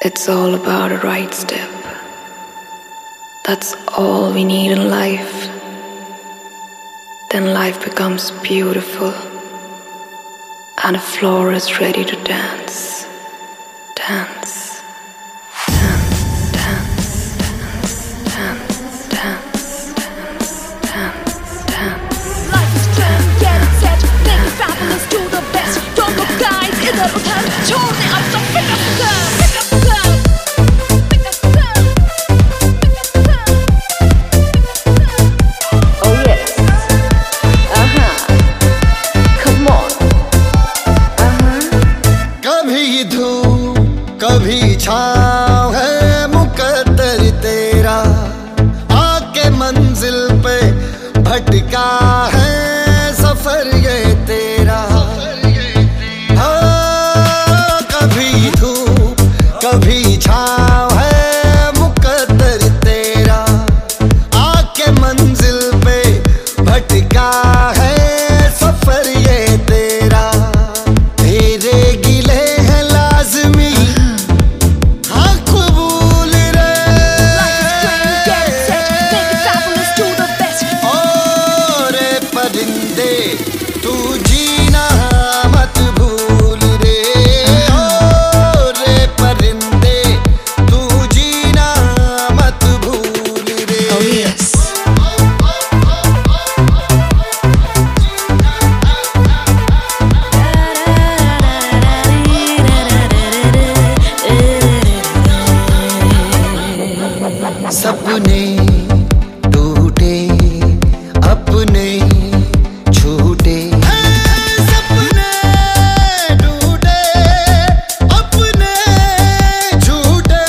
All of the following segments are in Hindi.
It's all about a right step. That's all we need in life. Then life becomes beautiful and the floor is ready to dance. Dance. Dance, dance, dance, dance, dance, dance, dance. Life is grand, get set, make it fabulous, do the best. Don't look guys, इधर उधर छोड़ दे अब तो pick up girl, pick up girl, pick up girl, pick up girl. Oh yes, come on, कभी धूप कभी छाँव है मुकद्दर तेरा, आके मंजिल पे भटका है सफर ये तेरा। हाँ, कभी धूप कभी छाँव है मुकद्दर तेरा, आके मंजिल पे भटका है सफर ये तेरा। तेरे गिले हैं लाज़मी, हाँ कबूल रे। ओ रे परिंदे तू जीना मत भूल रे। ओ रे परिंदे तू जीना मत भूल रे। Oh yes. सपने टूटे अपने छूटे, सपने टूटे अपने छूटे,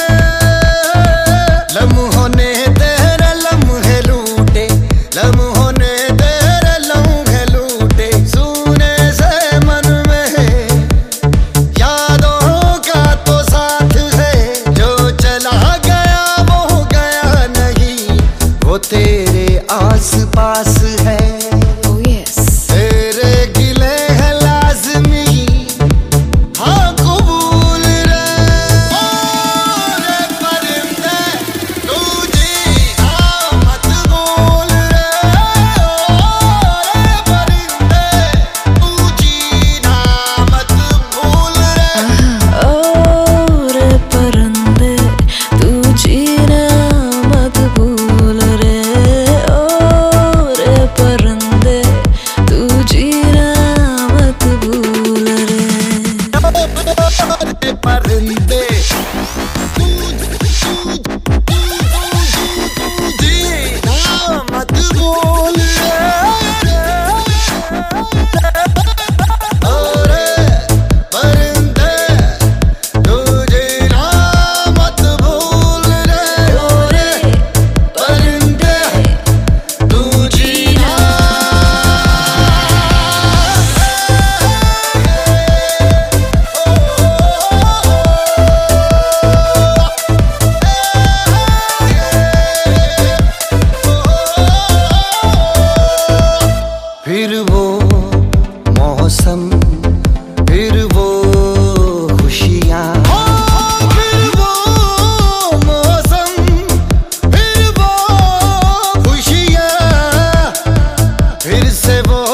लम्हों ने तेरे लम्हे लूटे, लम्हों ने तेरे लम्हे लूटे। सुने से मन में यादों का तो साथ है, जो चला गया वो गया नहीं, वो तेरे आस पास है। Oh yes. तेरे गिले हैं लाज़मी, हाँ कबूल रे। ओ रे परिंदे तू जीना मत भूल रे। ओ रे परिंदे तू जीना मत भूल रे। और परिंदे तू जीना मत भूल रे। और परिंदे तू जीना मत भूल रे। परिंदे तू जीना मत भूल रे। ओ रे परिंदे तू जीना मत भूल रे। ओ रे परिंदे तू जीना। फिर वो मौसम, फिर वो खुशियाँ, फिर वो मौसम, फिर वो खुशियाँ, फिर से वो